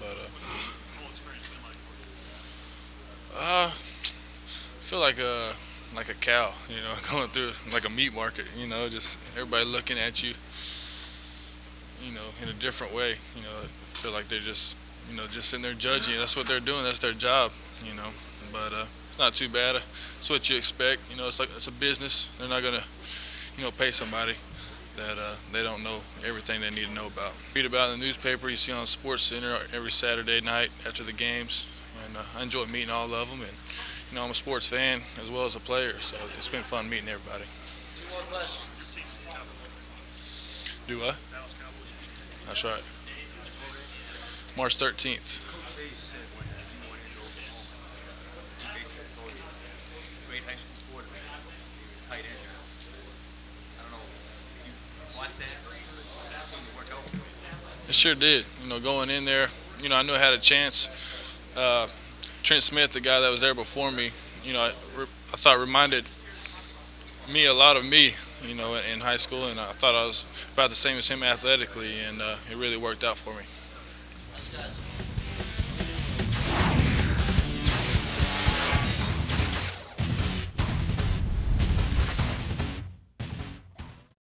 But I feel like a cow, going through like a meat market, just everybody looking at you, in a different way. I feel like they're just sitting there judging you. That's what they're doing. That's their job, you know. But it's not too bad. It's what you expect. It's a business. They're not gonna, pay somebody that they don't know everything they need to know about. Read about it in the newspaper. You see on Sports Center every Saturday night after the games, and I enjoy meeting all of them. And I'm a sports fan as well as a player, so it's been fun meeting everybody. Two more questions. Do what? That's right. March 13th. Coach Hayes said when you wanted to go to Oklahoma, he basically told you, great high school quarterback, you're a tight end now. I don't know if you want that, that seemed to work out for you. It sure did. Going in there, I knew I had a chance. Trent Smith, the guy that was there before me, I thought reminded me a lot of me, in high school, and I thought I was about the same as him athletically, and it really worked out for me. Thanks, guys.